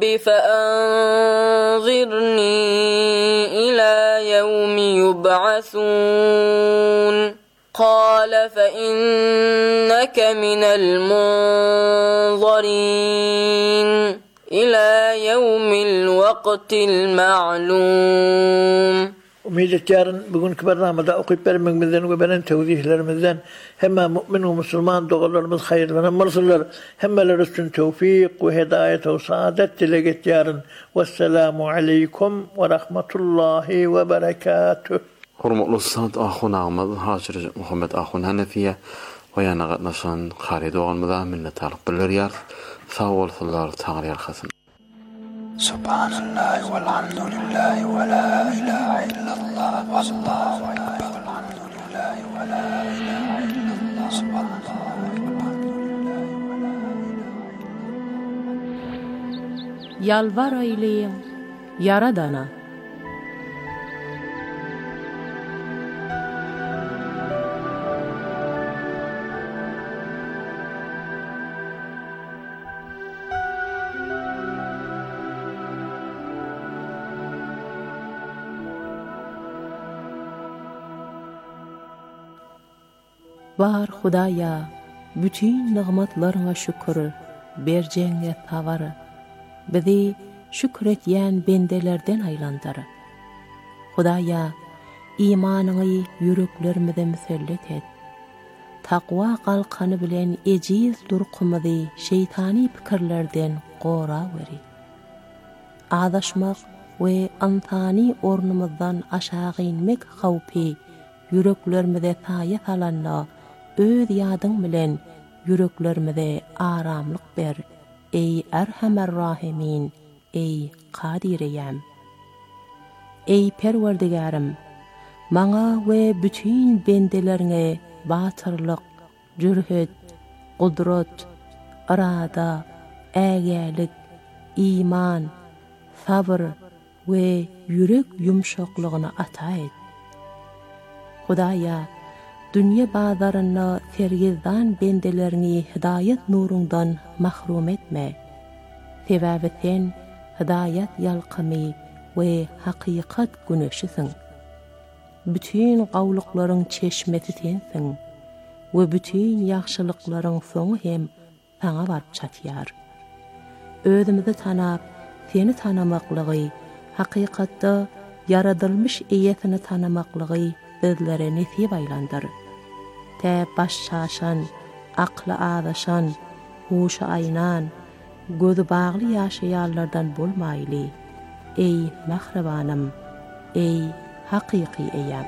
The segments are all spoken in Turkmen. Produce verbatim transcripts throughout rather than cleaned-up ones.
فأنظرني إلى يوم يبعثون قال فإنك من المنظرين إلى يوم الوقت المعلوم. Umiyet yarın bugünkü barnamada okuyup vermemizden ve benim tevzihlerimizden hem mümin ve Müslüman doğrularımız hayırlanmalılar. Hemmeler üstün tevfik ve hidayet ve saadet dileget yarın. Vesselamu aleykum ve rahmetullahi ve berekatuh. Hurmatly Ustad ahunağımız Hacı Muhammed Ahun Hanefiye ve yana naşan Halid oğlumuzdan minnettarlık bildirýär. Sağ bolsunlar, Taňry ýarhasyn. Subhanallah walhamdulillah wa la ilaha illallah wallahu akbar walhamdulillah wa la ilaha illallah subhanallah walhamdulillah wa la ilaha. Yalvar eyleyin Yaradana. Var Hudaya, bütün nimetlerine şükür, berjeňe tawar. Bizi şükretýän bendelerden aýlandyr. Hudaya, imanyny yüreklerimize müsellet et. Takwa kalkanı bilen ejiz durqumyzy şeytani pikirlerden gora beri. Adaşmak we antani ornumuzdan aşağı inmek hawpy yüreklerimize taýat alanna öz ýadyň bilen yüreklerimize aramlyk ber. Ey Erhamer Rahimin, ey Kadireyem. Ey Perwerdigarim, maňa we bütün bendelerine batyrlyk, jürhet, gudrat, arada, ägälik, iman, sabr we yürek yumşaklygyny ata et. Hudaya, dünya bazaryna sergizdan bendelerini hidayet nurundan mahrum etme. Sebäbi sen hidayet yalqamy we haqiqat güneşisin. Bütün gawlyklaryň çeşmeti sensiň we bütün ýaxşylyklaryň soňy hem saňa baryp çatýar. Özümizi tanap, seni tanamaklygy, haqiqatda yaradylmış eýetini tanamaklygy bizlere nesip aýlandyr. Tä baş şaşan, akly adaşan, huşa aynan, gözü bagly ýaşaýanlardan bolmaýly. Ey mahrabanym, ey haqiqi eýem.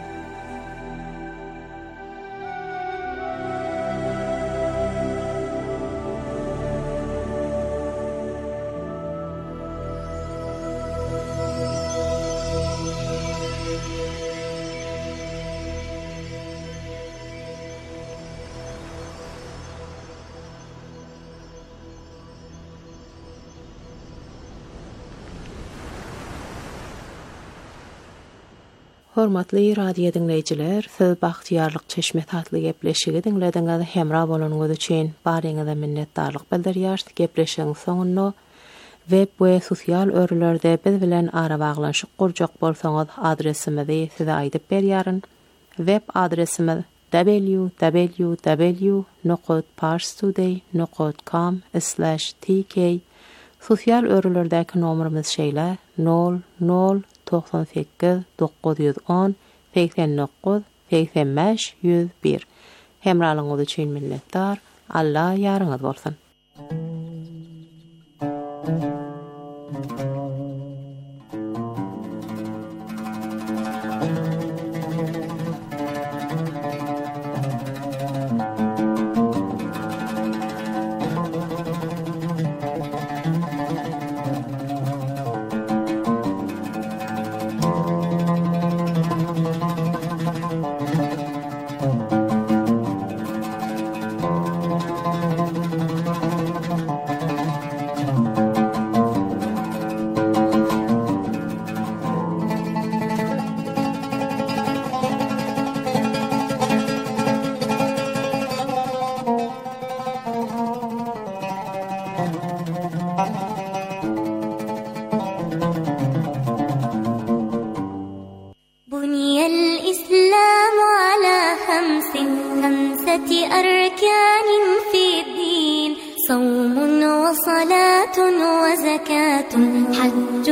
Hormatly radio dinleyijiler, siz bagtyarlyk çeşmet hatly gepleşigi dinlediňiz. Hemra bolanyňyz üçin baryňyza minnetdarlyk bildirýär. Gepleşigiň soňunda web we sosial örlerde biz bilen ara baglanşyk gurjak bolsaňyz adresimizi size aýdyp berýärin. Web adresimiz w w w nokta parstoday nokta com slash t k. Sosial örlerdäki nomerimiz şeýle nol nol doksan sekiz dokuz yüz on seksen dokuz seksen beş yüz bir. Hemralyňyz üçin minnetdar. Allah ýaryňyz bolsun. وزكاة حج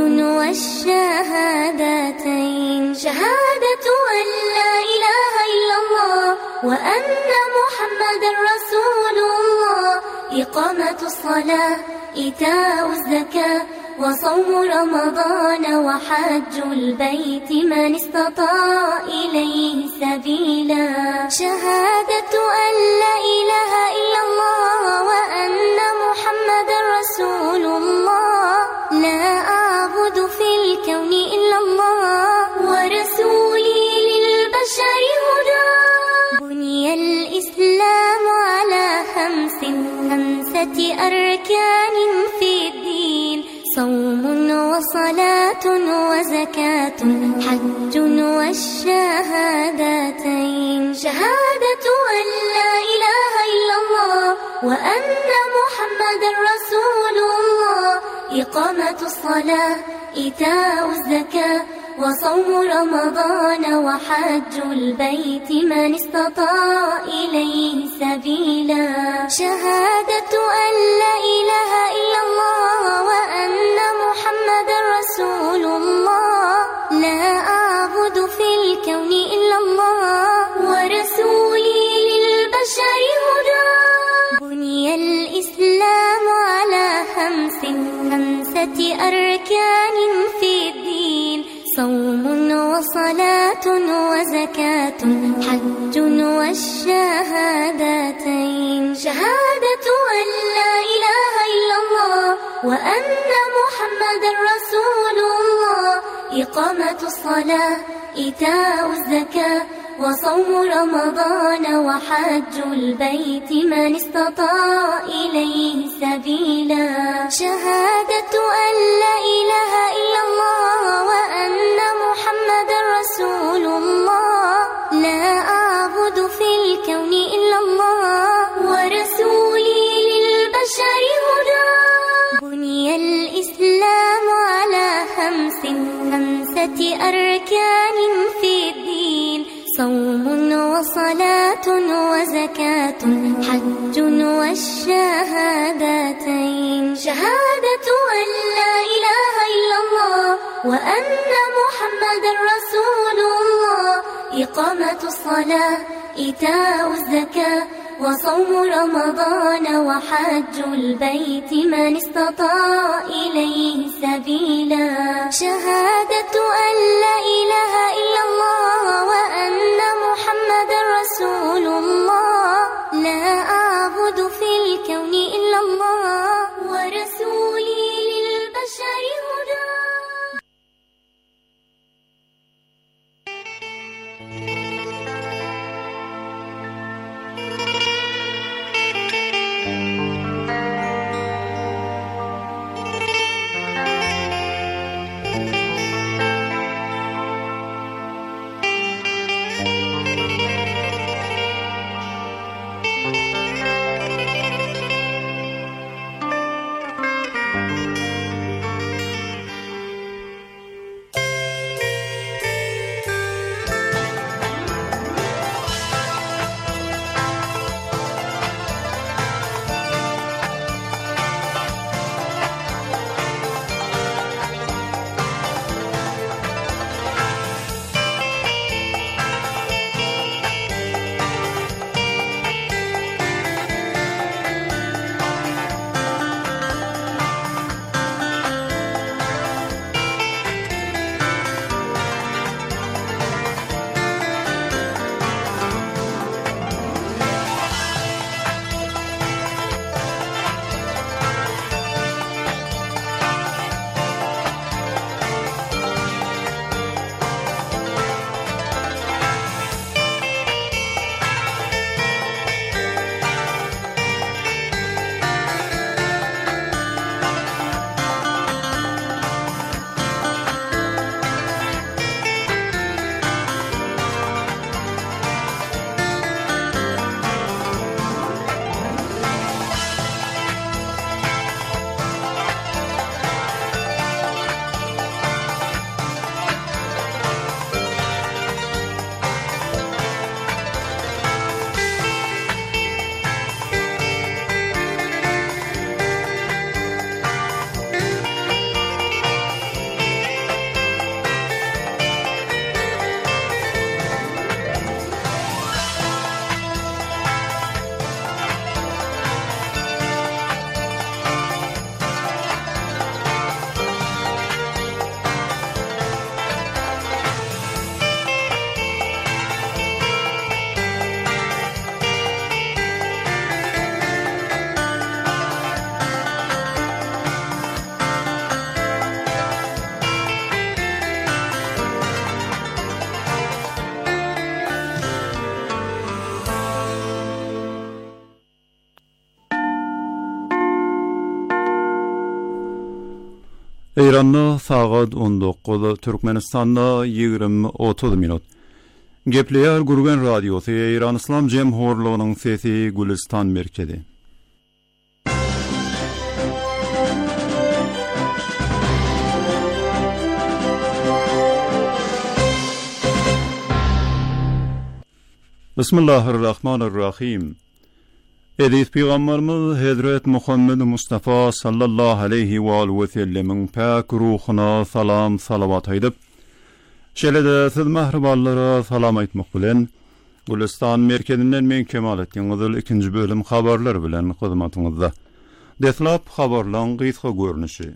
والشهادتين شهادة أن لا إله إلا الله وأن محمد رسول الله إقامة الصلاة إيتاء الزكاة وصوم رمضان وحج البيت من استطاع إليه سبيلا شهادة أن لا إله إلا الله وأن محمد رسول الله لا أعبد في الكون إلا الله ورسولي للبشر هدى بني الإسلام على خمس خمسة أركان في الدين صوم وصلاة وزكاة حج والشهادتين شهادة أن لا إله إلا الله وأن محمد رسول الله إقامة الصلاة إيتاء الزكاة وصوم رمضان وحج البيت من استطاع إليه سبيلا شهادة أن لا إله إلا الله وأن محمد رسول الله لا أعبد في الكون إلا الله ورسولي للبشر هدى بني الإسلام على خمس خمسة أركان في الدين صوم وصلاة وزكاة حج والشهادتين شهادة أن لا إله إلا الله وأن محمد رسول الله إقامة الصلاة إيتاء الزكاة وصوم رمضان وحج البيت من استطاع إليه سبيلا شهادة أن لا إله إلا الله وأن محمد رسول الله لا أعبد في الكون إلا الله ورسولي للبشر هدى بني الإسلام على خمس خمسة أركان في الدين صوم وصلاة وزكاة حج والشهادتين شهادة أن لا إله إلا الله وأن محمد رسول الله إقامة الصلاة إيتاء الزكاة وصوم رمضان وحج البيت من استطاع إليه سبيلا شهادة أن لا إله إلا الله وأن محمد رسول الله لا أعبد في الكون إلا الله ورسولي للبشر هدى Eýranda sagat on dokuz, Türkmenistanda ýygrimi otuz minut. Gepleýär Gurgen radiosy, Eýran Islam Jemhurlygynyň sesi, Gülistan merkezi. Bismillahirrahmanirrahim. Edis Peygamberimiz Hazret Muhammed Mustafa sallallahu aleyhi ve aleyhi ve sellemin pak ruhuna salam salavat aýdyp, şelede siz mahriballara salam aýtmak bilen Gülistan merkezinden men Kemalettin Gyzyl ikinji bölüm habarlar bilen hyzmatyňyzda. Deslap habarlaryň gysga görnüşi.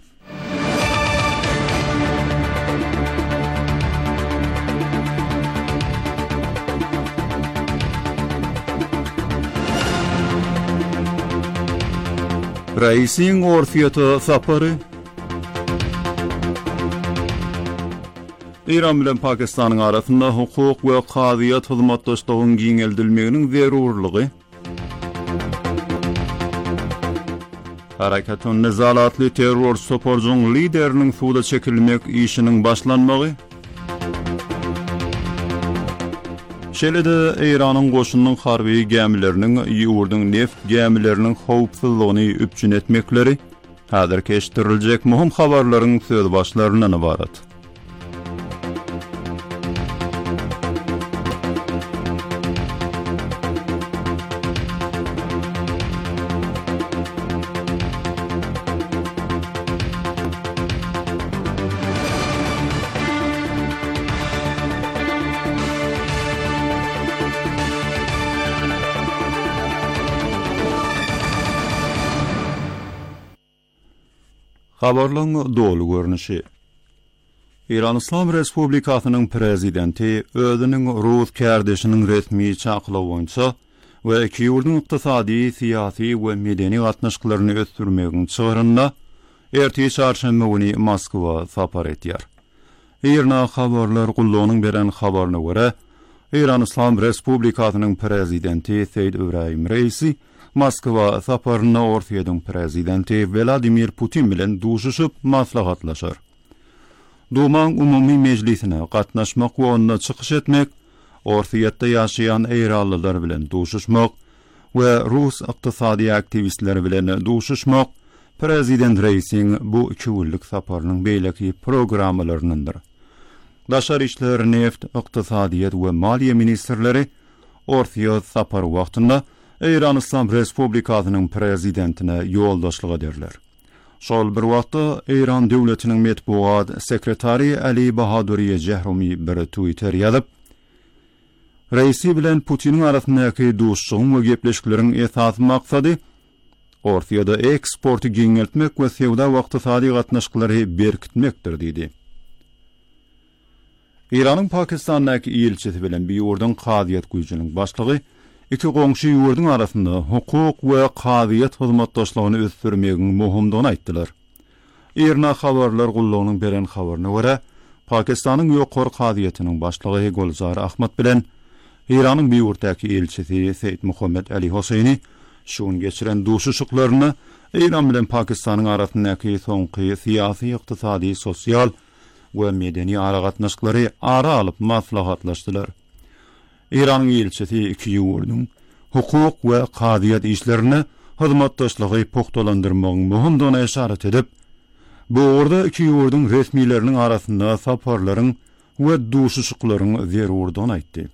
Reisin orfiyatı sapary. İran bilen Pakistanyň arasynda hukuk we kadyýat hyzmatdaşlygynyň giňeldilmeginiň zerurlygy. Harakatyn nezalatly terror soporjuň lideriniň suda çekilmek işiniň başlanmagy. Şelede Eýranyň goşunyň harby gemileriniň ýurdun neft gemileriniň howpsuzlygyny üpjün etmekleri häzir keşdiriljek muhim habarlaryň söz başlaryndan ibaret. Habarlaryň dolu görnüşi. İran Islam Respublikasynyň prezidenti özüniň Rus kardeşiniň resmi çaklawy boýunça we iki ýurdun ykdysady, syýasy we medeni gatnaşyklaryny ösdürmegiň çorunda erti çarşamba güni Moskwa sapar etýär. Irna habarlar gullugynyň beren habaryna görä, İran Islam Respublikasynyň prezidenti Seýid Ibrahim Reisi Moskwa saparyna Orfiýadyň prezidenti Vladimir Putin bilen duşuşyp maslahatlaşar. Duman umumy mejlisine gatnaşmak we onda çykyş etmek, Orfiýatda ýaşaýan eýranlylar bilen duşuşmak we Rus ykdysady aktivistleri bilen duşuşmak prezident Reisiň bu iki günlük saparynyň beýleki programmalaryndandyr. Daşar işler, neft, ykdysadyýat we maliýe ministrleri Orfiýat sapary wagtynda Eýran Islam Respublikasynyň prezidentine ýoldaşlyk ederler. Şol bir wagtda Eýran döwletiniň metbuat sekretary Ali Bahaduriýe Jehromi bir Twitter ýazyp, Reisi bilen Putiniň arasyndaky duşşugyň we gepleşikleriň esas maksady Orfiýada eksporty giňeltmek we sewda we ykdysady gatnaşyklary berkitmekdir diýdi. Iranyň Pakistandaky elçisi bilen bir ýurdun kadyýat güýjüniň başlygy iki goňşy ýurdun arasynda hukuk we kadyýat hyzmatdaşlygyny ösdürmegiň muhimdigini aýtdylar. Irna habarlar gullugynyň beren habaryna görä, Pakistanyň ýokary kadyýatynyň başlygy Golzar Ahmad bilen Iranyň bir ýurtdaky elçisi Seýid Muhammed Ali Hoseyni şuň geçiren duşuşyklaryny Eýran bilen Pakistanyň arasyndaky soňky syýasy, ykdysady, sosial we medeni aragatnaşyklary ara alyp maslahatlaşdylar. İran elçisi iki ýurdun hukuk we kadyýat işlerini hyzmatdaşlygy pogtalandyrmagyň muhimdigine eşaret edip, bu orada iki ýurdun resmileriniň arasynda saparlaryň we duşuşyklaryň zerurdygyny aýtdy.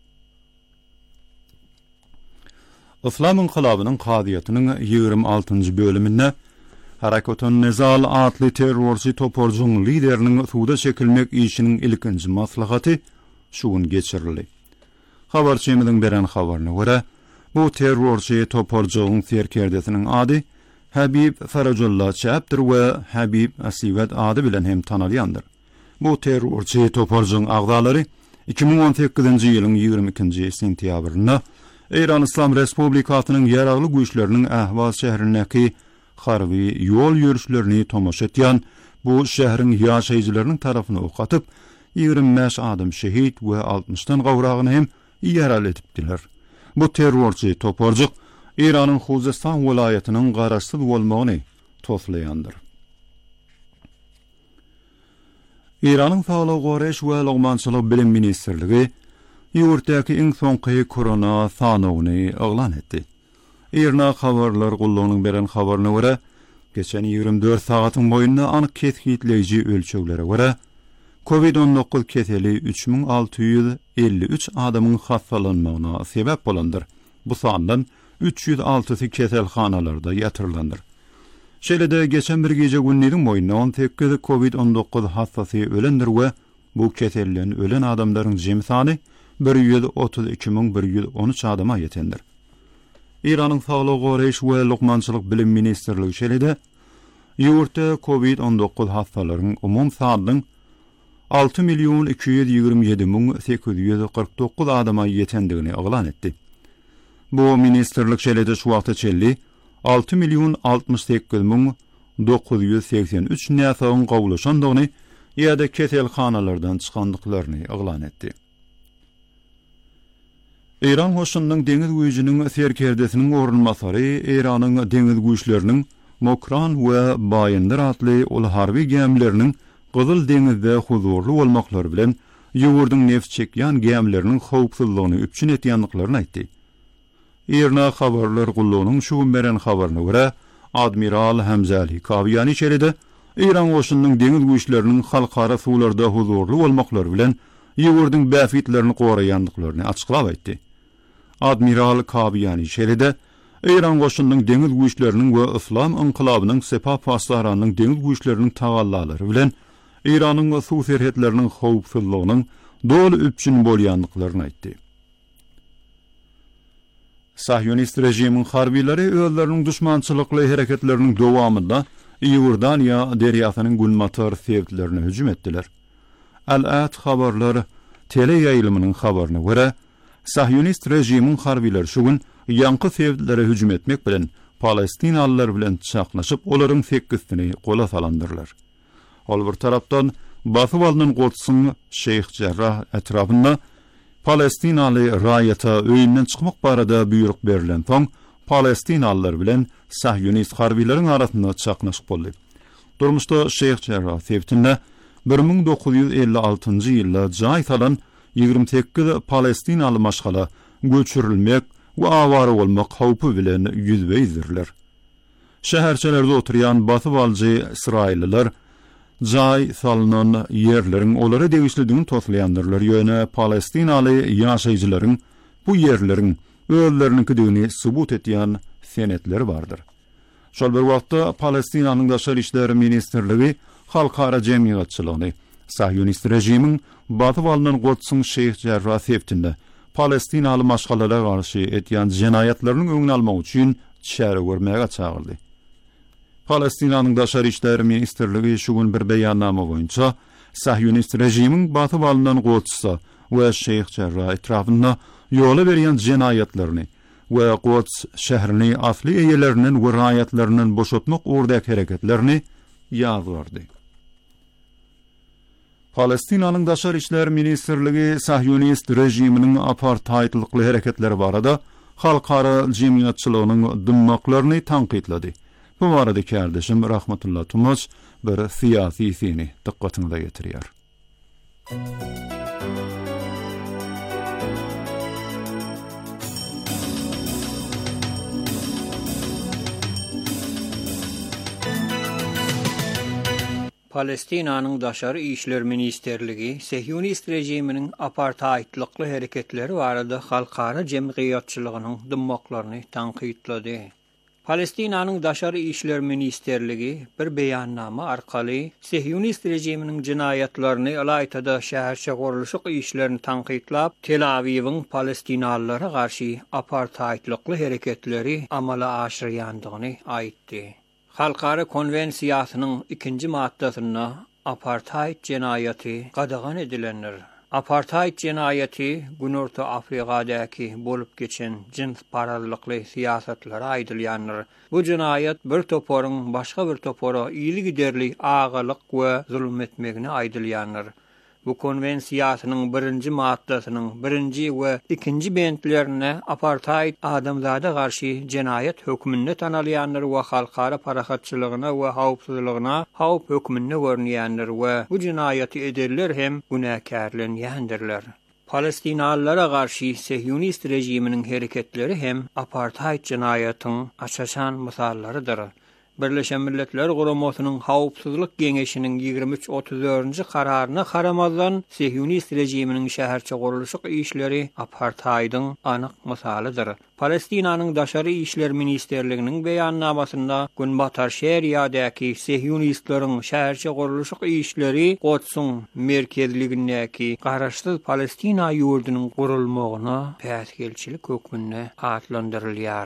Islam inqilabynyň kadyýatynyň ýygrimi altynjy bölüminde Harakatyn Nizal adly terrorçy toporjuň lideriniň suda çekilmek işiniň ilkinji maslahaty şuň geçirildi. Habarçymyzyň beren habaryna görä, bu terrorçy toporjuň serkerdesiniň ady Habib Farajullah Çapdyr we Habib Asiwat ady bilen hem tanalýandyr. Bu terrorçy toporjuň agdalary iki ming on sekizinji ýylyň ýygrimi ikinji sentýabrynda Eýran Islam Respublikasynyň ýaragly güýçleriniň Ahvaz şäherindäki harby ýol ýürüşlerini tomaşa etýän bu şäheriň ýaşaýjylarynyň tarafyna ok atyp ýygrimi beş adam şehit we altmışdan gawragyny hem ýaral etipdiler. Bu terrorçy toporjuk İran'ın Khuzestan vilayetinin garaşsyz bolmagyny toslayandyr. İran'ın Sağlık Goreş we Logmançylyk Bilim Ministrligi ýurtdaky iň soňky korona sanawyny elan etdi. İrna habarlar gullanyň beren habaryna görä, geçen ýigirme dört sagatyň boýundan anyk ketgitleýiji ölçeglere görä, covid on dokuz keseli üç bin alty ýüz elli üç adamyň hastalanmagyna sebäp bolandyr. Bu sandan üç ýüz altysy keselhanalarda ýatyrylandyr. Şeýle-de geçen bir gece günleriň boýundan on sekiz covid on dokuz hastasy ölendir we bu keselden ölen adamlaryň jemy sany bir ýüz otuz iki bin bir ýüz on üç adama ýetendir. İran'ın Sağlık Goreş we Logmançylyk Bilim Ministrligi şeýle-de ýurtda covid on dokuz hastalaryň umum sanynyň altı milyon iki yüz ýygrimi ýedi bin sekiz yüz kırk dokuz adama ýetendigini elan etdi. Bu ministrlik şeýle-de şu wagta çelli altı milyon altmış sekiz bin dokuz yüz seksen üç näsagyň gowlaşandygyny ýa-da keselhanalardan çykandyklaryny elan etdi. İran hoşundyň deňiz güýjiniň serkerdesiniň ornmasary Iranyň deňiz güýçleriniň Mokran we Bayındır atly ol harby gemleriniň Gyzyl deňizde huzurly bolmaklary bilen ýugurdyň neft çekýän gemleriniň howpsuzlygyny üpçün etýändiklaryny aýtdy. Irna habarlar gullanyň şu beren habaryna görä, Admiral Hamzali Kabyani şeýle-de İran hoşundyň deňiz güýçleriniň halkara suwlarda huzurly bolmaklary bilen ýugurdyň bäfitlerini goraýandyklaryny açyklap aýtdy. Admiral Kabyani şeýle-de İran goşundyň deňiz güýçleriniň we Islam inqilabynyň Sepah paslaranyň deňiz güýçleriniň tagallary bilen İranyň suw serhetleriniň howpsuzlygynyň dol üpçün bolýandyklaryny aýtdy. Sahyonist rejimiň harbileri özleriniň düşmançylykly hereketleriniň dowamında Iordaniýa derýasynyň gulmatar sebitlerine hüjüm etdiler. Al-At habarlar tele ýaýlymynyň habaryna görä, Sahyonist rejimiň harbileri şu gün ýanky sebitlere hüjüm etmek bilen Palestinalılar bilen çaknaşyp olaryň sekizini gola salandyrlar. Ol bir tarapdan basyp alynan Godsyn Şeyh Cerrah etrafynda Palestinaly raýata öýünden çykmak barada buyruk berilen soň Palestinalılar bilen Sahyonist harbileriň arasynda çaknaşyk boldy. Durmuşda Şeyh Cerrah sebitinde bir min dokuz yüz elli altynjy ýylda jaý salan ýygrimi sekiz Palestinaly maşgala göçürilmek we awara bolmak howpy bilen ýüzbeýdirler. Şäherçelerde oturýan basyp alyjy İsrailliler jaý salynan ýerleriň olary degişlidigini toslaýandyrlar. Ýöne Palestinaly ýaşaýjylaryň bu ýerleriň özlerinikidigini subut etýän senetleri bardyr. Şol bir wagtda Palestinanyň daşary işler ministrligi halkara jemgyýatçylygyny Sahyonist rejimiň batyp alynan Godsyn Şeyh Cerrah sebitinde Palestinaly maşgalalara garşy etýän jenayatlarynyň öňüni almak üçin şäher görmäge çagyrdy. Palestinalyň daşary işler ministrligi şu gün bir beýannama boýunça Sahyonist rejimiň batyp alynan Godsy we Şeyh Cerrah etrafynda ýola berýän jenayatlaryny we Gods şäherini asly eýelerinden we raýatlarynyň boşatmak urdak hereketlerini ýazgardy. Palestinalyň daşary işler ministrligi Sahyonist rejiminiň apartheidlikly hereketleri barada halkara jemgyýatçylygynyň dymmaklaryny tanqidlady. Bu barada kardeşim Rahmetullah Tumaç bir siyasi sini dikkatinize getirýär. Palestinanyň daşary işler ministrligi Sahyonist rejiminiň apartheidlikly hereketleri barada halkara jemgyýatçylygynyň dymmaklaryny tanqidlady. Palestinanyň daşary işler ministrligi bir beýannama arkaly Sahyonist rejiminiň jinayatlaryny alaýtada şäherçe gurulşyk işlerini tanqidlap, Tel Aviwiň Palestinalylara garşy apartheidlikly hereketleri amala aşyrýandygyny aýtdy. Halkara konvensiýasynyň ikinji maddasyna apartheid jenayaty gadagan edilenler. Apartheid jenayaty Günorta Afrikadaky bolup geçen jins paralylykly siýasatlara aýdylýandyr. Bu jenayat bir toporyň başga bir topora iýli giderli agalyk we zulm etmegine aýdylýandyr. Bu konvensiýasynyň birinji maddasynyň birinji we ikinji bentlerine apartheid adamzada garşy jenayet hökmünde tanalýanlar we halkara parahatçylygyna we hawpsuzlygyna hawp hökmünde görnýänler we bu jenayeti ederler hem günäkärlenýändirler. Palestinalılara garşy Sehyonist rejiminiň hereketleri hem apartheid jenayetyň açaşan mysallarydyr. Birleşen Milletler Guramasynyň hawpsuzlyk geňeşiniň ýigirme üç otuz dördünji kararyna karamazdan Sehyonist rejiminiň şäherçe guruluşyk işleri apartheidyň anyk mysalydyr. Palestinanyň daşary işler ministerliginiň beýannamasynda Günbatar şeriýadaky Sehyonistlaryň şäherçe guruluşyk işleri Godsun merkezligindäki garaşsyz Palestina ýurdunyň gurulmagyna päsgelçilik hökmüne atlandyrylýar.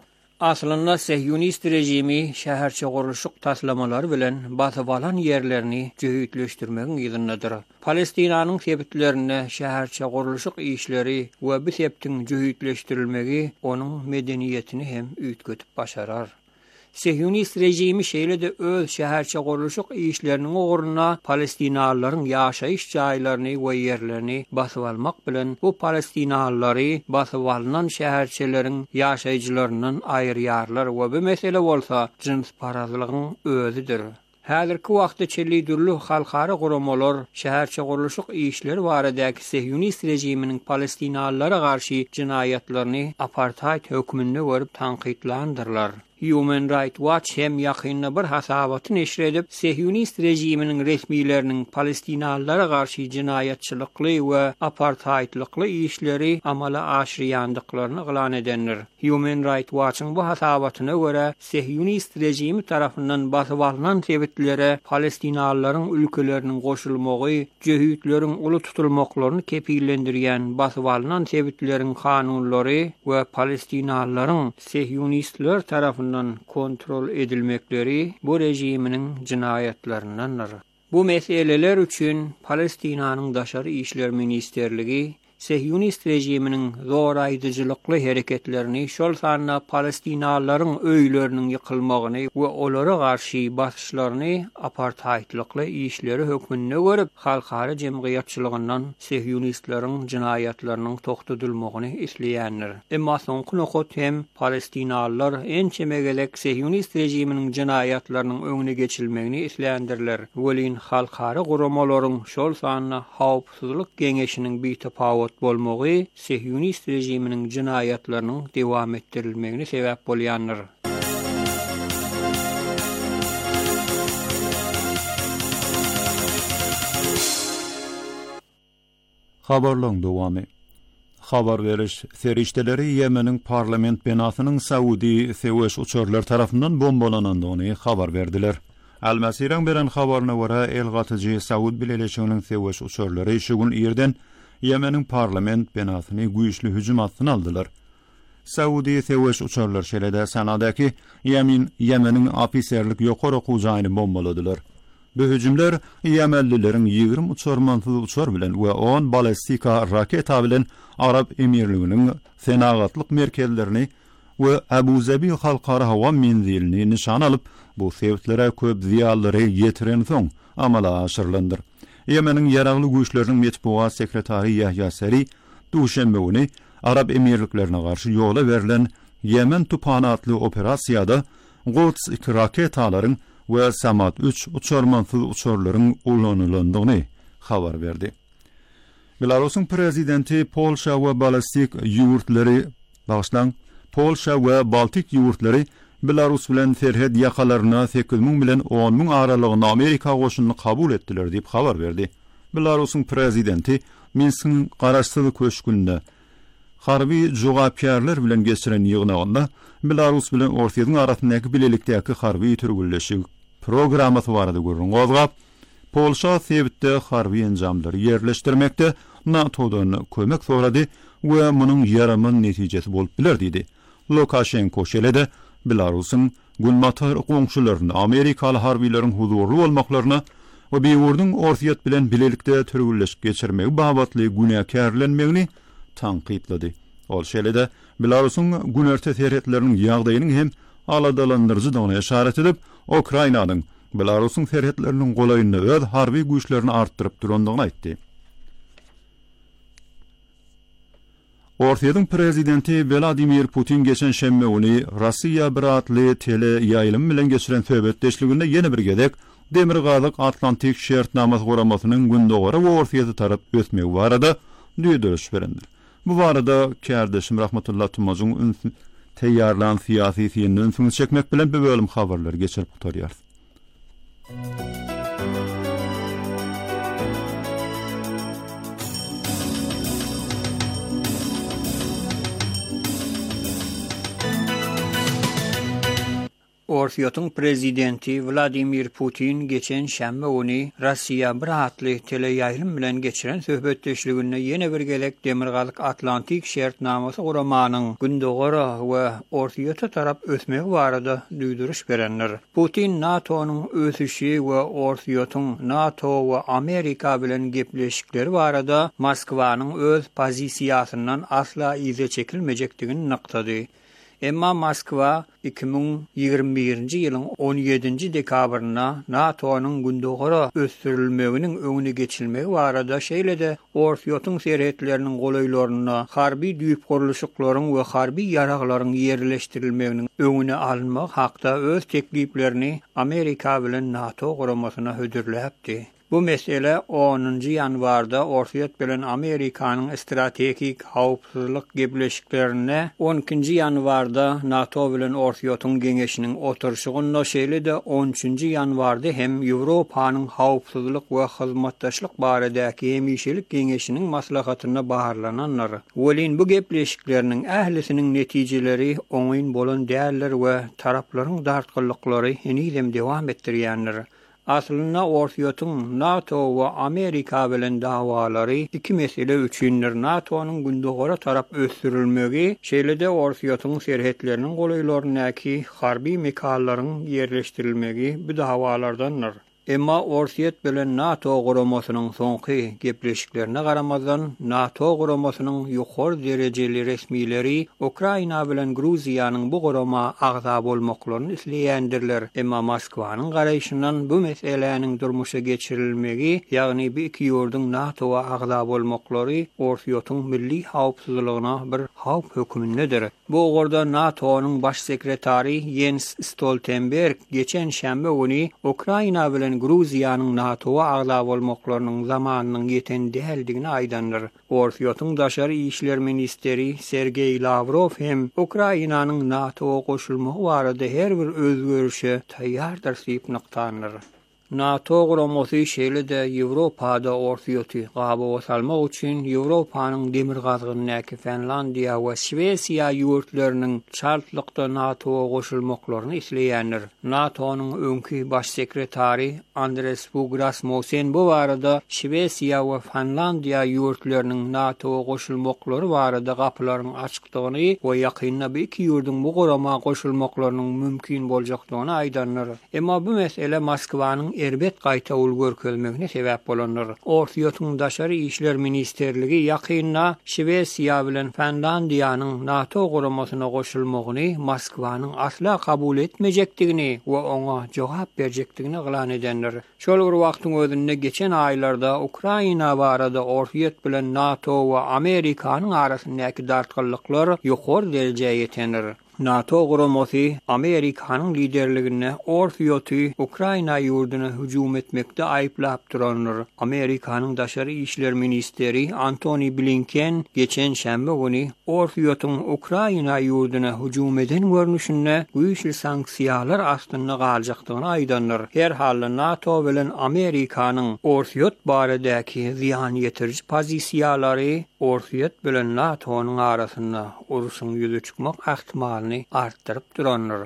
Aslında Sehyonist rejimi şäherçe guruluşyk taslamalary bilen basyp alan ýerlerini jöhütleşdirmegiň ýygynydyr. Palestinanyň sebitlerine şäherçe guruluşyk işleri we bu sebitiň jöhütleşdirilmegi onuň medeniýetini hem üýtgetip başarar. Sehyonist rejimi şeýle-de öz şäherçe guruluşyk işleriniň ogruna Palestinalılaryň ýaşaýyş jaýlaryny we ýerlerini basyp almak bilen bu Palestinalylary basyp alynan şäherçeleriň ýaşaýjylaryndan aýyrýarlar we bu mesele bolsa jins parazlygyň özüdir. Häzirki wagtda çelli dürlü halkara guramalar şäherçe guruluşyk işleri baradaky Sehyonist rejiminiň Palestinalılara garşy jinayetlerini apartheid hökmünde görüp tanqidlandyrlar. Human Rights Watch hem ýakynda bir hasabaty neşr edip Sehyonist rejiminiň resmiýleriniň Palestinalılara garşy jinayetçilikli we apartheidlikli işleri amala aşyrýandyklaryny glan edenler. Human Rights Watch'ın bu hasabatyna görä Sehyonist rejimi tarapyndan basyp alynan sebitlere Palestinalılaryň ülkeleriniň goşulmagy, jöhütleriň uly tutulmaklaryny kepillendirýän basyp alynan sebitleriň kanunlary we Palestinalılaryň Sehyonistler tarapyndan kontrol edilmekleri bu rejiminiň jinayatlerindendir. Bu meseleler üçin Palestinanyň daşary işler ministerligi Sehyonist rejiminiň zoraýdyjylykly hereketlerini şol sanna Palestinalılaryň öýleriniň ýykylmagyny we olara garşy basyşlaryny apartheidlikli işleri hökmünde görüp halkara jemgyýatçylygyndan Sehyonistlaryň jinayetleriniň togtadylmagyny isleýänler. Emma soňky nokot hem Palestinalılar ençe megelek Sehyonist rejiminiň jinayetleriniň öňüne geçilmegini isleýändirler. Welin halkara guramalaryň şol sanna hawpsuzlyk geňeşiniň bitapawat bolmagy Sehyonist rejiminiň jinayetleriniň dewam etdirilmegine sebäp bolýandyr. Habarlaryň dowamy. Habar beriş serişdeleri Yemeniň parlament binasynyň Saudi seweş uçurlar tarapyndan bombalanandygyny habar berdiler. Al-Masirň beren habaryna görä el-gatyjy Saud bileşiginiň seweş uçurlary şu gün ýerden Yemeniň parlament binasyny güýçli hüjüm astyna aldylar. Saudi seweş uçurlar şeýle-de sanadaky Yemen Yemeniň apiserlik ýokary okujagyny bombaladylar. Bu hüjümler Yemenlileriň ýigirme uçur mantyly uçur bilen we on ballistika raketa bilen Arab emirliginiň senagatlyk merkezlerini we Abu Zabi halkara hawa menzilini nişan alyp bu sebetlere köp ziýalary ýetiren soň amala aşyrlandyr. Yemeniň ýaragly güýçleriniň metbuat sekretary Yahya Sari duşanbe güni Arab emirliklerine garşy ýola berilen Yemen tupany atly operasiýada Quds iki raketalaryň we Samad üç uçurmansyz uçurlaryň ulanylandygyny habar berdi. Belarusyň prezidenti Polşa we ballistik ýurtlary başlan Polşa we Baltik ýurtlary Belarus bilen serhed ýakalaryna sekiz miň bilen on miň aralygyna Amerika goşunyny kabul etdiler diýip habar berdi. Belarusyň prezidenti Minskiň garaşsyz köşkünde harby jogapkärler bilen geçiren ýygnagynda Belarus bilen Orsiýanyň arasyndaky bilelikdäki harby türgülleşik programmasy barada görüň gozgap, Polşa sebitde harby enjamlary ýerleşdirmekde NATO'dan kömek sorady we munyň ýaramyn netijesi bolup biler diýdi. Lukashenko şeýle-de Belarusyň gulmatar goňşularyny Amerikaly harbiýleriň huzurly bolmaklaryna we beýurdyň Orsiýat bilen bilelikde türgülleşik geçirmegi babatly günäkärlenmegini tanqidlady. Ol şeýle-de Belarusyň günerti terhetleriniň ýagdaýynyň hem aladalandyrjydygyna işaret edip, Ukrainanyň Belarusyň serhetleriniň golaýyny öz harby güýçlerini artdyryp durandygyny aýtdy. Ortaýadyň prezidenti Vladimir Putin geçen şemme güni Rossiýa biratly tele ýaýlym bilen geçiren söhbetdeşliginde ýene bir gedek Demirgazyk Atlantik şertnamasy guramasynyň gündogary we Ortaýady tarap ötmegi barada düýdürüş berendir. Bu barada kärdeşim Rahmetullah Tumazyň teýýarlan syýasy syýanyň öňüne çekmek bilen bir bölüm habarlar geçirip oturýar. Ortaýatyň prezidenti Vladimir Putin geçen şämme güni Rossiýa biratly teleýaýlym bilen geçiren söhbetdeşliginde ýene bir gelek Demirgazyk Atlantik şertnamasy guramanyň gündogary we Ortaýata tarap ötmegi barada düýdürüş berenler. Putin NATO'nyň ösüşi we Ortaýatyň NATO we Amerika bilen gepleşikleri barada Moskwanyň öz pozisiýasyndan asla ize çekilmejekdigini naktady. Emma Moskwa iki bin ýigirme birinji ýylyň on ýedinji dekabryna NATO'nyň gündogary ösdürilmeginiň öňüne geçilmegi barada şeýle-de Ortaýatyň serhetleriniň golaýlaryna harby düýüp guruluşyklaryň we harby ýaraglaryň ýerleşdirilmeginiň öňüne alınmak hakda öz tekliplerini Amerika bilen NATO guramasyna hödürläpdi. Bu mesele onuncu ýanwarda Ortaýat bilen Amerikanyň strategik hawpsuzlyk gepleşiklerine, on ikinji ýanwarda NATO bilen Ortaýatyň geňeşiniň oturşygyna şeýle-de on üçinji ýanwarda hem Ýewropanyň hawpsuzlyk we hyzmatdaşlyk baradaky hemişelik geňeşiniň maslahatyna baharlananlar. Welin bu gepleşikleriniň ählisiniň netijeleri oňyn bolan däller we taraplaryň dartgylyklary henüzem dewam etdirýänler. Aslında Ortaýatyň NATO we Amerika bilen dawalary iki mesele üçindir. NATO'nyň gündogary tarap ösdürilmegi, şeýle-de Ortaýatyň serhetleriniň golaýlarynaky harby mekallaryň ýerleşdirilmegi bu dawalardandyr. Emma Ortaýat bilen NATO guramasynyň soňky gepleşiklerine garamazdan NATO guramasynyň ýokary derejeli resmileri Ukraina bilen Gruziýanyň bu gurama agza bolmaklaryny isleýändirler. Emma Moskwanyň garaýşyndan bu meseleniň durmuşa geçirilmegi, ýagny bu iki ýurduň NATO'ga agza bolmaklary Ortaýatyň milli hawpsuzlygyna bir hawp hökmündedir. Bu ugurda NATO'nyň baş sekretary Jens Stoltenberg geçen şäme güni Ukraina bilen Gruziýanyň NATO'ga agza bolmaklarynyň zamanynyň ýeten däldigini aýdandyr. Ortaýatyň daşary işler ministeri Sergey Lavrov hem Ukrainanyň NATO'ga goşulmagy barada her bir özgörüşe taýýardyr diýip nykdandyr. NATO guramasy şeýle-de Ýewropada Ortaýaty gabaga salmak üçin Ýewropanyň demirgazynyňky Finlandiýa we Şwesiýa ýurtlarynyň şartlykda NATO'ga goşulmaklaryny isleýändir. NATO'nyň öňki baş sekretary Andreas Fogh Rasmussen bu barada Şwesiýa we Finlandiýa ýurtlarynyň NATO'ga goşulmaklary barada gapylaryň açykdygyny we ýakynda bu iki ýurduň bu gurama goşulmaklarynyň mümkin boljakdygyny aýdandyr. Emma bu mesele Moskwanyň erbet gaýta ulgörkelmegine sebäp bolandyr. Ortaýatyň daşary işler ministerligi ýakynda Şwesiýa bilen Finlandiýanyň NATO guramasyna goşulmagyny Moskwanyň asla kabul etmejekdigini we oňa jogap berjekdigini glan edenler. Şol bir wagtyň özünde geçen aýlarda Ukraina barada Ortaýat bilen NATO we Amerikanyň arasyndaky dartgylyklar ýokary derejeye ýetenler. NATO guramasy Amerikanyň liderligine Ortaýaty Ukraina ýurduna hüjum etmekde aýplap duranlar. Amerikanyň daşary işler ministeri Antony Blinken geçen şäme güni Ortaýatyň Ukraina ýurduna hüjum eden görnüşine güýçli sanksiýalar astynda galjakdygyny aýdandyr. Her halda NATO bilen Amerikanyň Ortaýat baradaky ziýan ýetirji pozisiýalary Ortaýat bilen NATO'nyň arasynda uruşyň ýüze çykmak ähtimalyny artdyryp duranlar.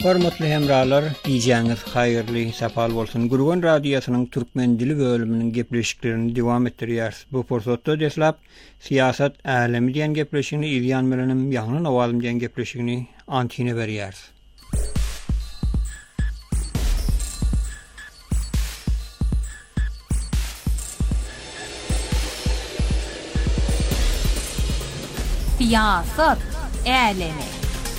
Hormatly hemralar, diýýäňiz haýyrly, sapal bolsun. Gurgan radiosynyň türkmen dili bölüminiň gepleşiklerini dowam etdirýär. Bu pursatda deslap siýasat älemi diýen gepleşigini ýan bilenim, ýagny awalym diýen gepleşigini antine berýär. Siýasat älemi.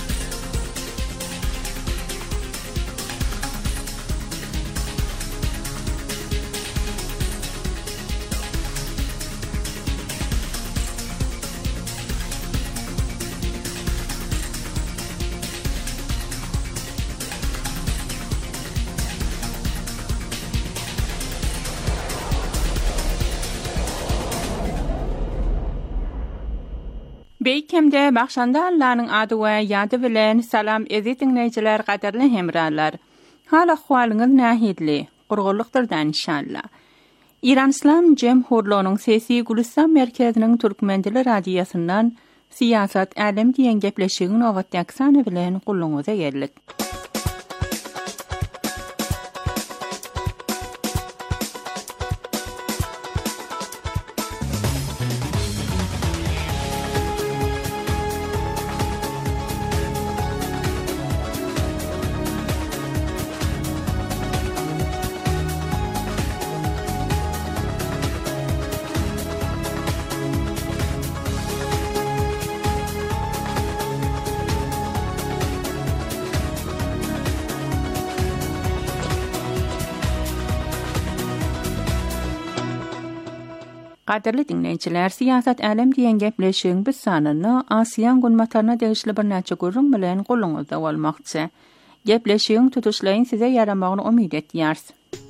Beýkemde Baxşanda Allah'ın adı we ýady bilen salam ezi dinleýijiler, gaderli hemralar. Hal ahwalyňyz nähidli? Gurgurlukdyrdan inşallah. İran İslam Jemhurluğunyň sesi Gülistan merkeziniň türkmen dili radiosynyň siýasat älem diýen gepleşigini awatdaksany bilen gulluňyza geldik. Gaderli dinleýijiler, siýasat älem diýen gepleşigiň biz sanyny Asiýan günmataryna degişli bir näçe gurrun bilen gulluňyzda bolmakçy. Gepleşigiň tutuşlaryň size ýaramagyny umyt etýärs.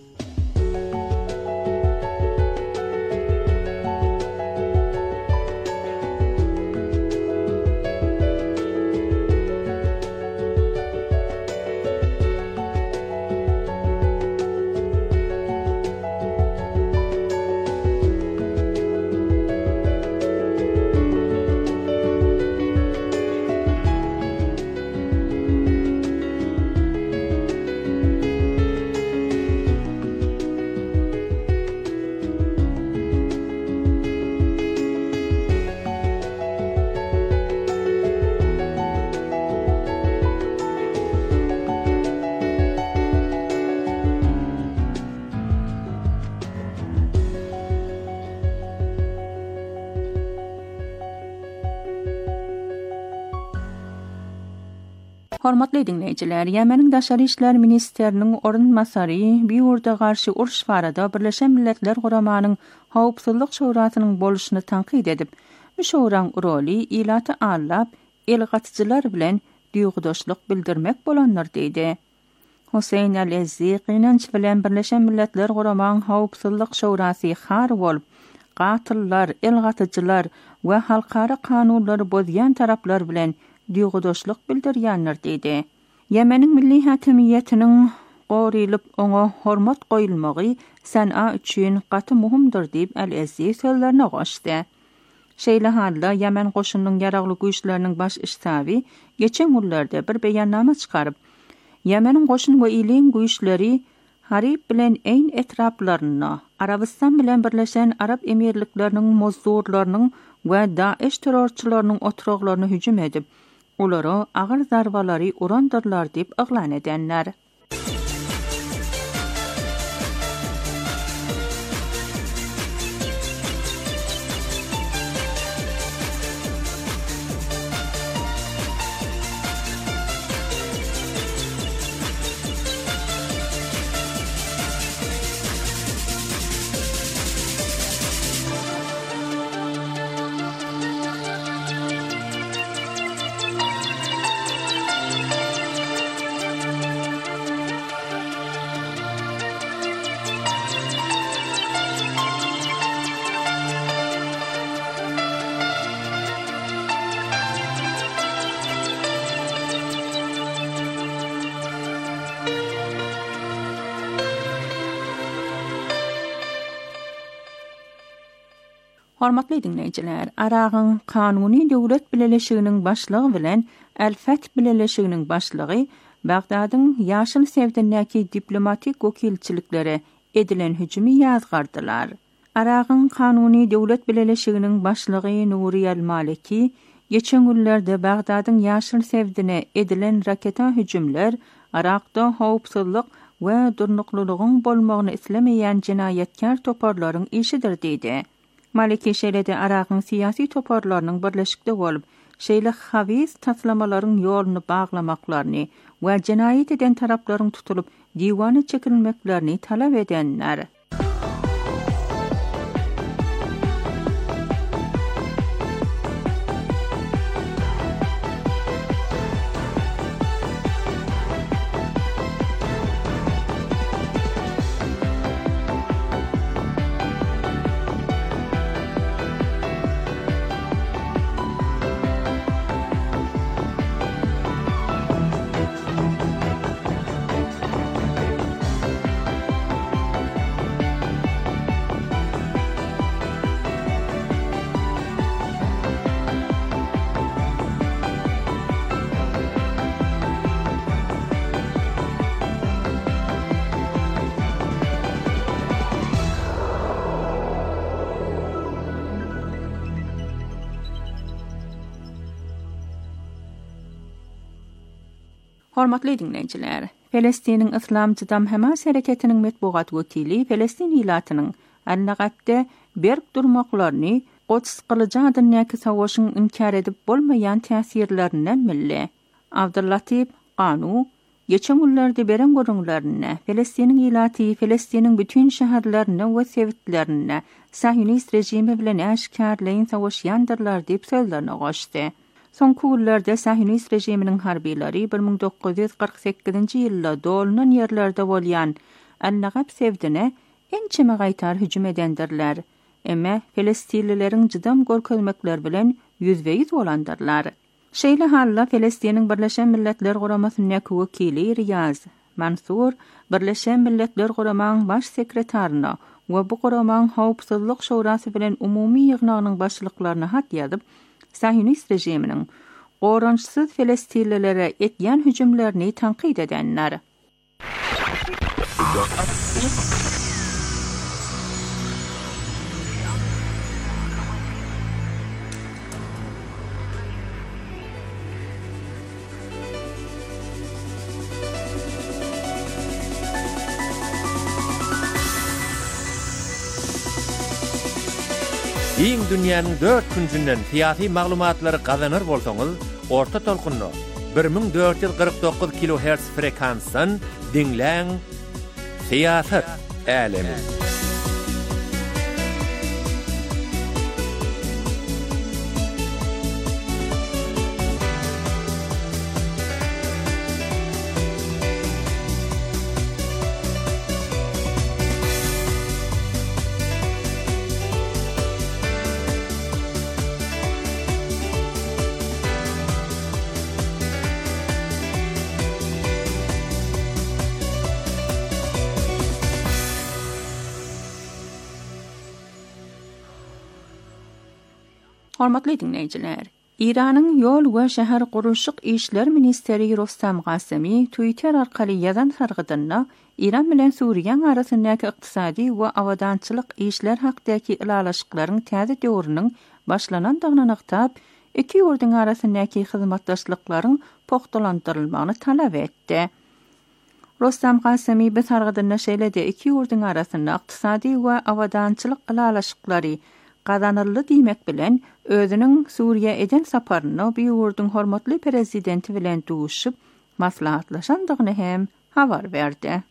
Hormatly dinleýijiler, Ýemeniň Daşary işler ministriniň orunmasary Biýurda garşy uruş barada Birleşen Milletler Guramanyň Howpsuzlyk Şurasynyň boluşyny tanqid edip, bu şuraň roly ilaty allap el gatyjylar bilen duýgudaşlyk bildirmek bolanlar diýdi. Hüseyin Al-Ezzi qynanç bilen Birleşen Milletler Guramanyň Howpsuzlyk Şurasy har bolup, gatyllar, el gatyjylar we halkara kanunlary bozýan taraplar bilen duýgudaşlyk bildirýänler diýdi. Ýemeniň milli hakimiýetiniň gorylyp oňa hormat goýulmagy san'a üçin gaty muhimdir diýip Al-Ezzi sözlerine goşdy. Şeýle halda Ýemen goşunynyň ýaragly güýçleriniň baş iştabi geçen ýyllarda bir beýannama çykaryp, Ýemeniň goşun we iliň güýçleri Harib bilen eýn etraplaryna, Arabistan bilen Birleşen Arab Emirlikleriniň mozdurlarynyň we Daesh terrorçylarynyň oturaqlaryna hüjüm edip, olara agyr zarbalary urandyrlar diýip yglan edenler. Hormatly dinleýijiler, Aragyň kanuny döwlet bileleşiginiň başlygy bilen El-Feth bileleşiginiň başlygy Bagdadyň ýaşyl sevdinäki diplomatik wekilçilikleri edilen hüjümi ýazgardylar. Arağın kanuny döwlet bileleşiginiň başlygy Nuri el-Maliki geçen günlerde Bagdadyň ýaşyl sevdine edilen raketa hüjümler Araqda howpsuzlyk we durnuklulygyň bolmagyny islemeýän jinayatkar toparlaryň işidir diýdi. Maliki şeýlede Araqyň siyasi toparlarynyň birleşikde bolup, şeýle havis taslamalaryň ýoluny baglamaklarny we jinayet eden taraplaryň tutulup diwana çekilmeklerini talap edenler. Hormatly dinleyijiler, Pelestiniň Islamçy Dam Hamas hereketiniň metbuat wekili Pelestin ilatynyň Al-Naqatda berk durmaklaryny Qods kılıcadynňaky savaşyň inkar edip bolmaýan täsirlerinden milli. Abdullatif Qanu geçen günlerde beren görüňlerini Pelestiniň ilaty Pelestiniň bütün şäherlerine we sewitlerine Sahyonist rejimi bilen aşkarlaýyn savaş ýandyrlar diýip sözlerine goşdy. Soňky günlerde Sahyonist rejiminiň harbiýleri bir ming dokuz ýüz kırk sekizinji ýylda dolunan ýerlerde bolýan Al-Naqab sevdine ençeme gaýtar hüjüm edendirler. Emme Pelestinlileriň jydam görkezmekler bilen ýüzbeýiz bolandyrlar. Şeýle halla Pelestiniň Birleşen Milletler Guramasynyň wekili Riyaz Mansur Birleşen Milletler Guramasynyň baş sekretaryna we bu guramaň howpsuzlyk şurasy bilen umumy ýygnagynyň başlyklaryna hat ýazyp Sahyonist rejiminiň gorançsyz Pelestinlilere etýän hüjümlerini tanqid edenler. Iň dünýäniň dört küncünden siyasi maglumatlary gazanır bolsaňyz, orta tolkunny bir ming dört ýüz kırk dokuz kilohertz frekansdan dinläň. Siyasat alemi. Hormatly dinleyijiler, İranyň ýol we şäher gurulşyk işler ministeri Rostam Gassemi Twitter arkaly ýazan sargydyna İran bilen Suriýa arasyndaky ykdysady we awadançylyk işler hakdaky ilalaşyklaryň täze döwrüniň başlanandygyny aňytap, iki ýurduň arasyndaky hyzmatdaşlyklaryň pogtalandyrylmagyny talap etdi. Rostam Gassemi bu sargydyna şeýlede iki ýurduň arasynda ykdysady we awadançylyk ilalaşyklary kazanırlı diýmek bilen özüniň Suriýa eden saparyny bir ýurdun hormatly prezidenti bilen duşup maslahatlaşandygyny hem habar berdi.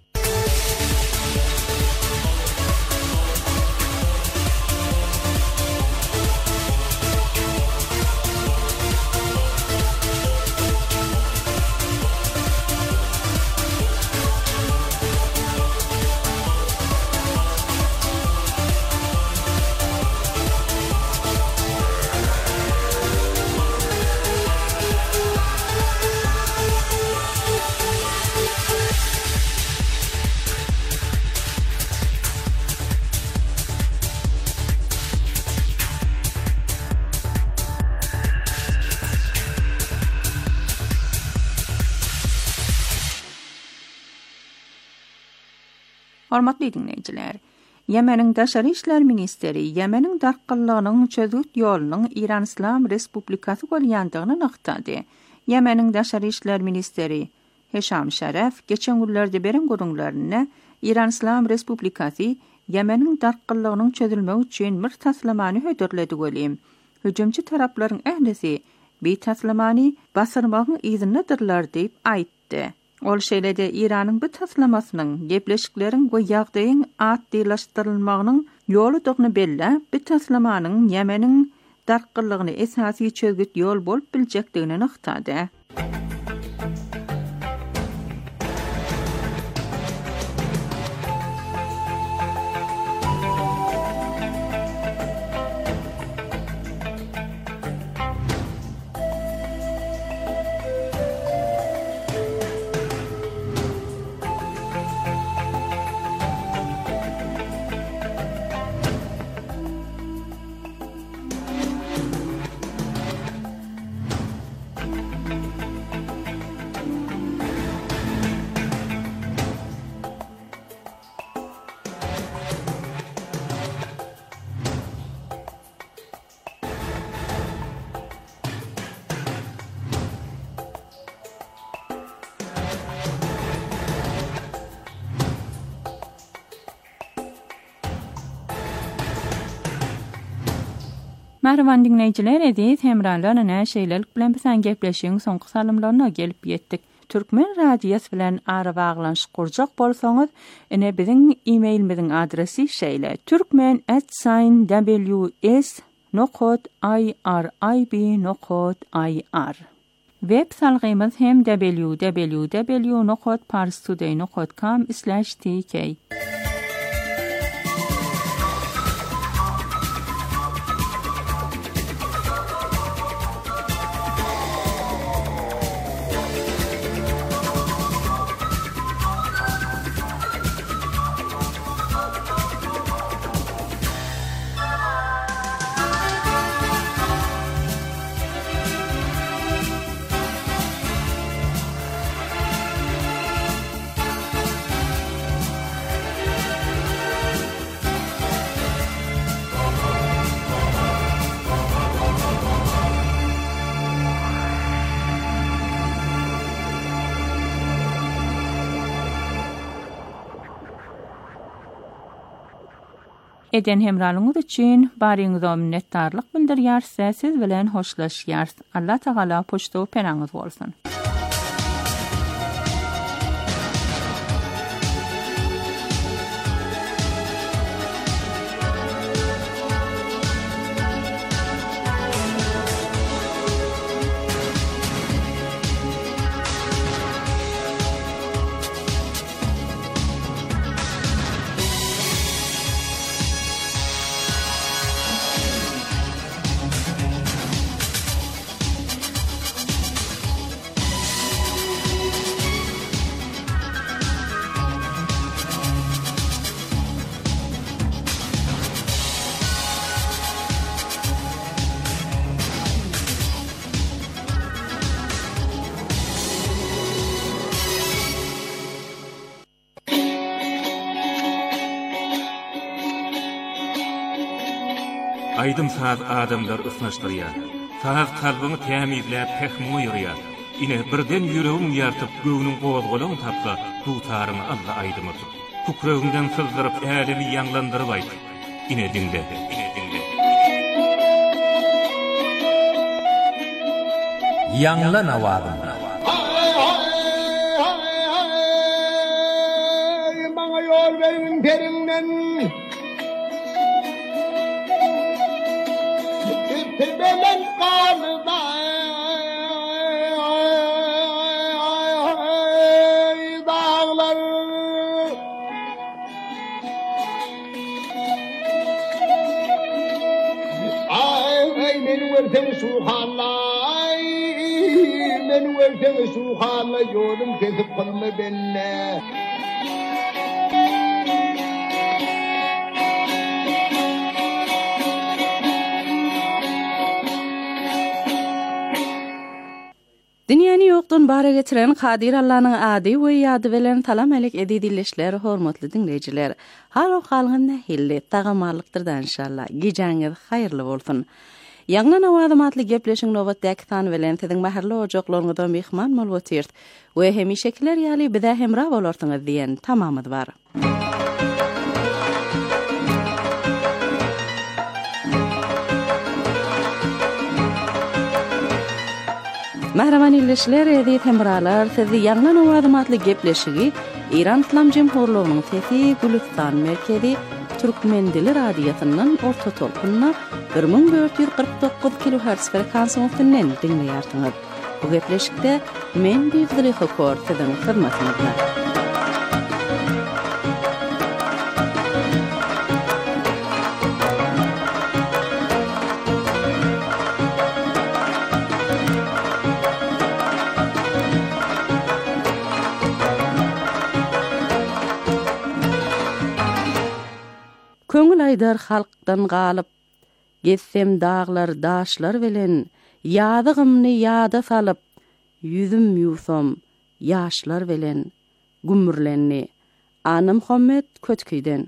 Hormatly dinleyijiler, Yemenin Daşary işler ministeri Yemenin darqyllygynyň çözgüt ýolunyň İran İslam Respublikasy bolýandygyny aktady. Yemenin Daşary işler ministeri Heşam Şeref geçen günlerde beren görüňlerini İran İslam Respublikasy Yemenin darqyllygynyň çözülmegi üçin bir taslamany hödürledi gölim. Hüjümçi taraplaryň ählisi bir taslamany basyrmagyň izinlidirler diýip aýtdy. Ol şeýlede İranyň bu taslamasynyň gepleşikleriň we ýagdaýyň addylaşdyrylmagynyň ýoludygyny belläp, bu taslamanyň Yemeniň darqyllygyny esasy çözgüt ýol bolup biljekdigini aktady. Merhaban dinleyijiler, edis hemralarına näşeýlelik bilen bilen gepleşiň soňky salymlaryna gelip ýetdik. Türkmen radiýasy bilen ara baglanşyk gurjak bolsaňyz, ene biziň e-mailimiziň adresi şeýle: türkmen at w s nokta i r i b nokta i r. Web salgymyz hem w w w nokta parstoday nokta com slash t k. Eden hemralyňyz üçin baryňyza minnetdarlyk bildirýär, siz bilen hoşlaşýar. Allah Taala poçta penaňyz bolsun. Aydym saat adamlar ısnaşdyrýar. Sağ kalbyny tämizläp pehmuny ýyrýar. Ine birden ýüregiň ýartyp göwüniň gowazgalagyny tapsa, tutaryny Allah aýdymyr. Kukrögiňden sızdyryp älimi ýanglandyryp aýt. Ine dinle, ine dinle. Ýanglan awazym. Maňa ýol beriň perinden. Belen qalda dağlar ay men wertem suhalay men wertem suhalay yolum kesip qalma benne. Dünýäni ýokdan bara getiren Kadir Allah'nyň ady we ýady bilen talam elek edidilleşler hormatly dinleýijiler. Hal halgyň nähilli tagamarlykdyrdan inşallah. Gijaňyz haýyrly bolsun. Ýanglan awadymatly gepleşiň nowatdaky tan bilen siziň mäherli ojaklaryňyzdan mehman bolýar we hemişekiler ýaly bide hemra bolarsyňyz diýen tamamyz bar. Mahraman illeşler edip hemralar sizi ýanglan awadymatly gepleşigi İran İslam Jemhurlugynyň Sesi Gülistan merkezi Türkmen dili radiosynyň orta tolkunna bir ming dört ýüz kırk dokuz kilohertz frekansyny dinleýärsiňiz. Bu gepleşikde men Bigdili Hokor siziň hyzmatyňyzda. Köngül aýdar halkdan galyp, getsem dağlar, daşlar bilen, ýadygymny ýada salyp, ýüzüm ýusam, ýaşlar bilen, gümürlenni, Any Muhammed Kötküýden.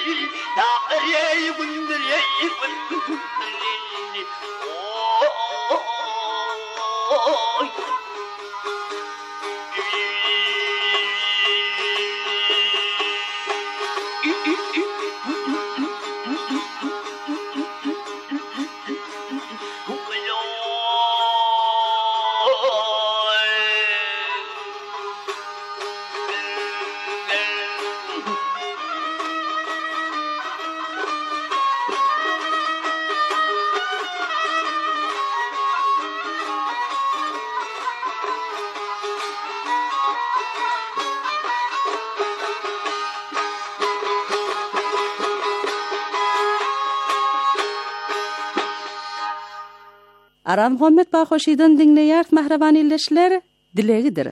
Aram Muhammed Bahoşi'den dinleyert mahraban illeşler dilegidir.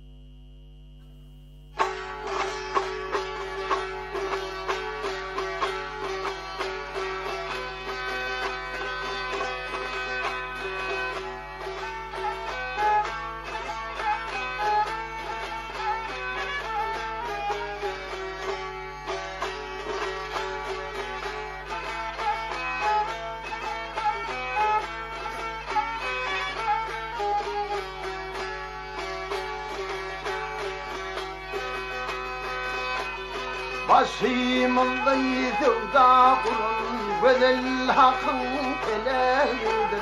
Başımda yıkılda kurun bedel hakkın eleğidir.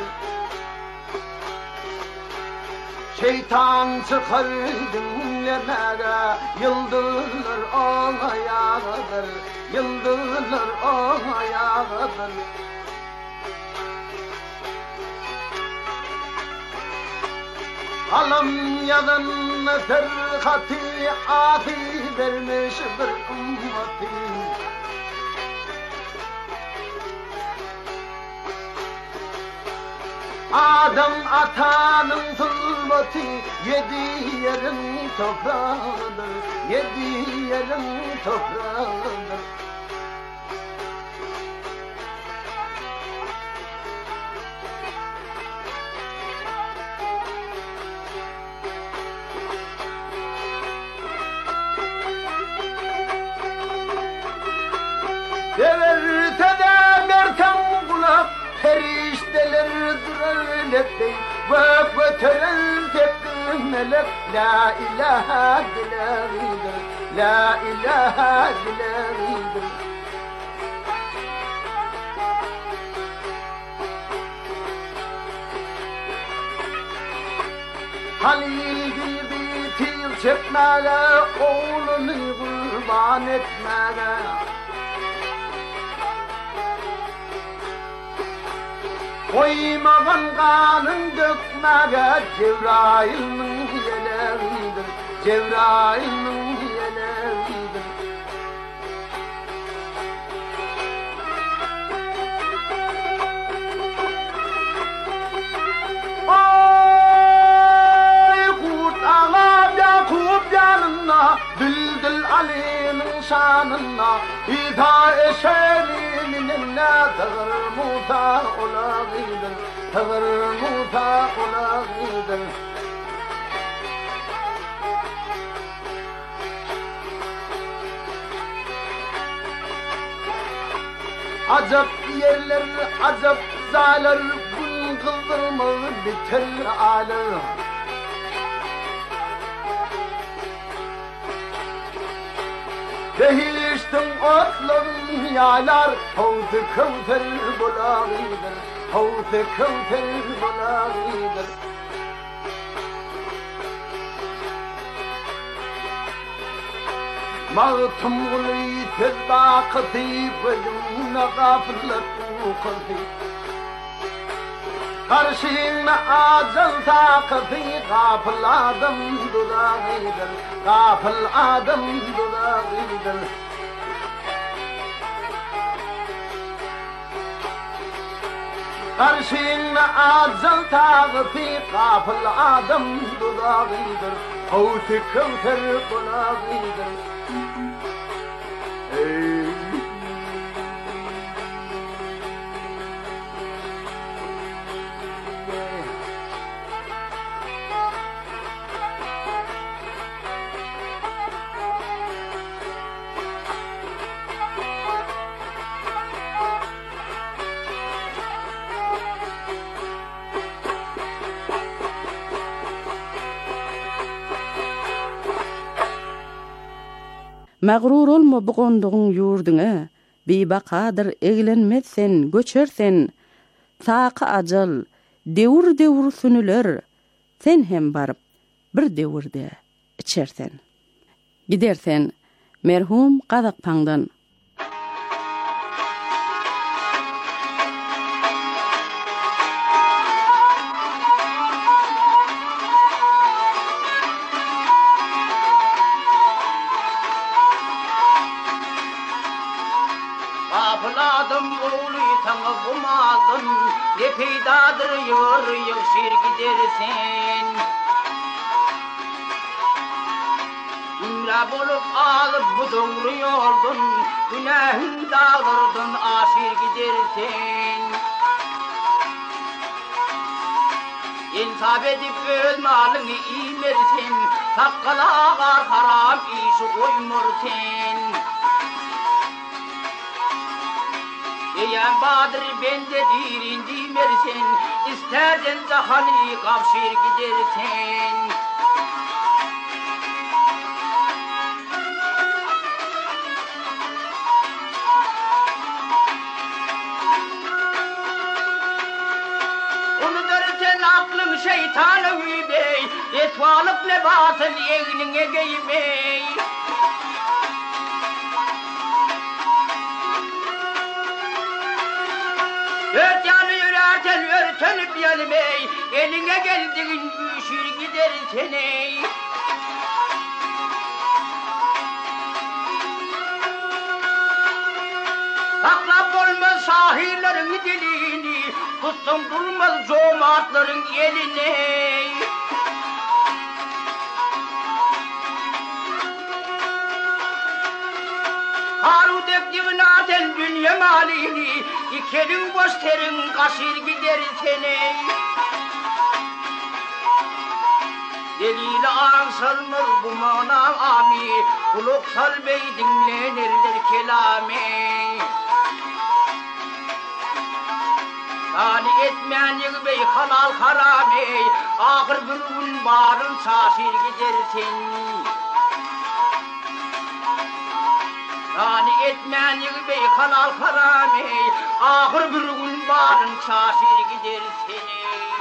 Şeytan çıkar dinlemede yıldızlar on ayağıdır, yıldızlar on ayağıdır. Alım yadan terkati ati vermiş bir ümmeti. Adam atanın zulmeti yedi yerin toprağıdır, yedi yerin toprağıdır. Deverte de mertem kulak perişteler durar lepey vak ve tören tepki melek la ilahe dileridir, la ilahe dileridir. Halil gibi til çekmele oğlunu kurban etmele. Koymadan kanın dökmege Cebrail'in yeleridir, Cebrail'in yeleridir. Oy kurt ağab Yakup yanına, Düldül Ali'nin şanına, İda eşerinin ne tağır muta olağıdır, tağır muta olağıdır. Acap yerler, acap zalar, gün kıldırmalı biter alır. Behiştin otların yalar, havzı kavter bulağıdır, havzı kavter bulağıdır. Mağtum gulü tezba kıtı, bölümüne gafırlık kıldı. Karşına acıl takıtı, gafıl adam dudağıdır, gafıl adam dudağıdır. Karşına acıl takıtı, gafıl adam dudağıdır, havzı kavter bulağıdır. Hey. Mağrur olma bu gonduğun yurduňa, bibaqadyr eglenmezsen, göçersen, taqa ajal, dewur dewur sünüler, sen hem barıp bir dewurde içersen. Gidersen, merhum Gazakpaňdan Afladım oğlu tanı bumadın, ne peydadır yığır yığşir gidersin. Ümre bolup alıp bu doğru yoldun, günahın dağlardın aşir gidersin. İnsaf edip öz malını imersin, takkalağa haram işi koymursin. Eyen Badır bende dirin dimersin, isterden zahanı kapşir gidersin. Unutursen aklın şeytanı bey, etvalık lebasın egnine giymey. Dört yanı yürerken örtönüp yanımey, eline geldiğin üşür gider seni. Saklap olmaz sahillerin dilini, tuttum durmaz zomatların eline. Harudek divnaten dünya malini, İkerin boş terin kaşır gider seni. Deliyle ansılmır bu manam ami, kuluk salbey dinlenirler kelami. Tani etmeyen yıgbey halal harami, ahır bir gün barın saşir gidersin. Tani etmeyen yıgbey halal harami, ahır bir gün barın saşir gider seni.